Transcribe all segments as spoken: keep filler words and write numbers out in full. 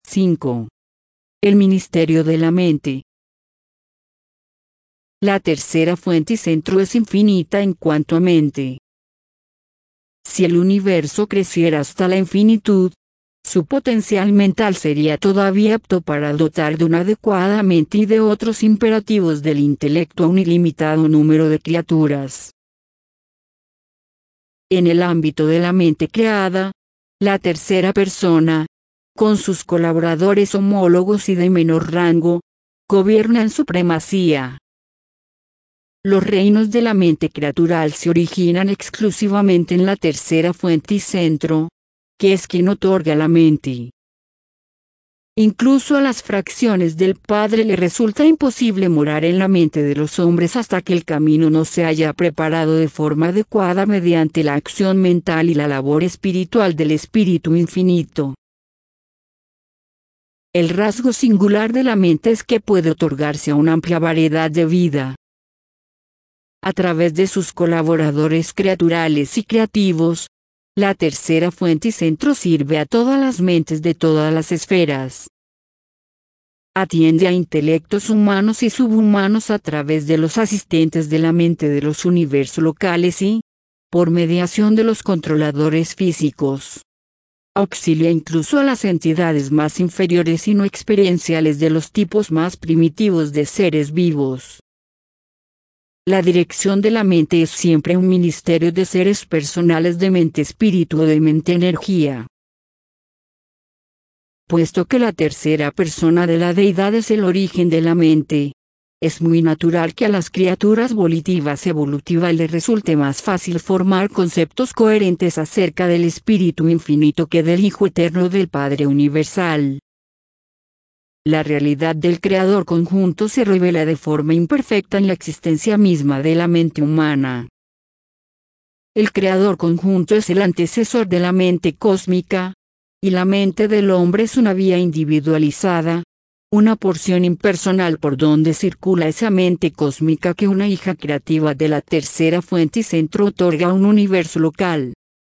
cinco. El ministerio de la mente. La tercera fuente y centro es infinita en cuanto a mente. Si el universo creciera hasta la infinitud, su potencial mental sería todavía apto para dotar de una adecuada mente y de otros imperativos del intelecto a un ilimitado número de criaturas. En el ámbito de la mente creada, la tercera persona, con sus colaboradores homólogos y de menor rango, gobierna en supremacía. Los reinos de la mente creatural se originan exclusivamente en la tercera fuente y centro, que es quien otorga la mente. Incluso a las fracciones del Padre le resulta imposible morar en la mente de los hombres hasta que el camino no se haya preparado de forma adecuada mediante la acción mental y la labor espiritual del Espíritu Infinito. El rasgo singular de la mente es que puede otorgarse a una amplia variedad de vida. A través de sus colaboradores creaturales y creativos, la tercera fuente y centro sirve a todas las mentes de todas las esferas. Atiende a intelectos humanos y subhumanos a través de los asistentes de la mente de los universos locales y, por mediación de los controladores físicos, auxilia incluso a las entidades más inferiores y no experienciales de los tipos más primitivos de seres vivos. La dirección de la mente es siempre un ministerio de seres personales de mente-espíritu o de mente-energía. Puesto que la tercera persona de la deidad es el origen de la mente, es muy natural que a las criaturas volitivas evolutivas les resulte más fácil formar conceptos coherentes acerca del Espíritu Infinito que del Hijo Eterno del Padre Universal. La realidad del Creador conjunto se revela de forma imperfecta en la existencia misma de la mente humana. El Creador conjunto es el antecesor de la mente cósmica, y la mente del hombre es una vía individualizada, una porción impersonal por donde circula esa mente cósmica que una hija creativa de la tercera fuente y centro otorga a un universo local.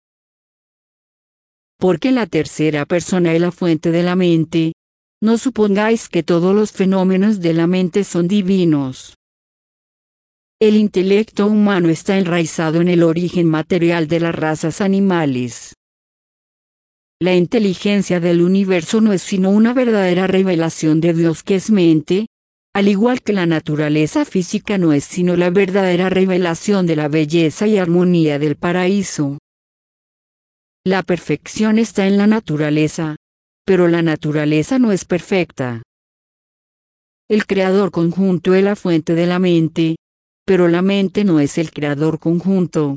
Porque la tercera persona es la fuente de la mente, no supongáis que todos los fenómenos de la mente son divinos. El intelecto humano está enraizado en el origen material de las razas animales. La inteligencia del universo no es sino una verdadera revelación de Dios que es mente, al igual que la naturaleza física no es sino la verdadera revelación de la belleza y armonía del paraíso. La perfección está en la naturaleza, pero la naturaleza no es perfecta. El creador conjunto es la fuente de la mente, pero la mente no es el creador conjunto.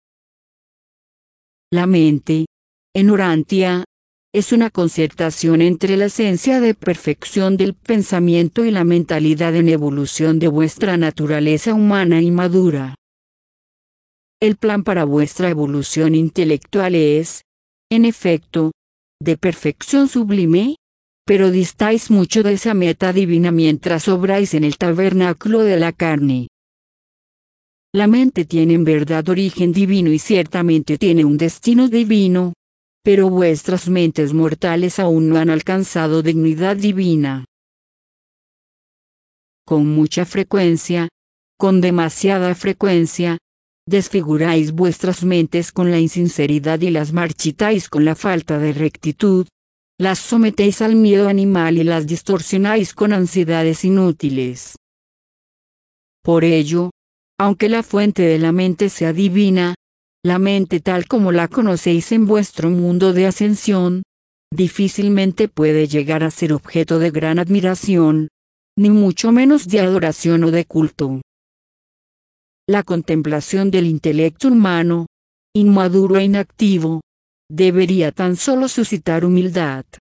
La mente, en Urantia, es una concertación entre la esencia de perfección del pensamiento y la mentalidad en evolución de vuestra naturaleza humana y madura. El plan para vuestra evolución intelectual es, en efecto, de perfección sublime, pero distáis mucho de esa meta divina mientras obráis en el tabernáculo de la carne. La mente tiene en verdad origen divino y ciertamente tiene un destino divino, pero vuestras mentes mortales aún no han alcanzado dignidad divina. Con mucha frecuencia, con demasiada frecuencia, desfiguráis vuestras mentes con la insinceridad y las marchitáis con la falta de rectitud, las sometéis al miedo animal y las distorsionáis con ansiedades inútiles. Por ello, aunque la fuente de la mente sea divina, la mente tal como la conocéis en vuestro mundo de ascensión, difícilmente puede llegar a ser objeto de gran admiración, ni mucho menos de adoración o de culto. La contemplación del intelecto humano, inmaduro e inactivo, debería tan solo suscitar humildad.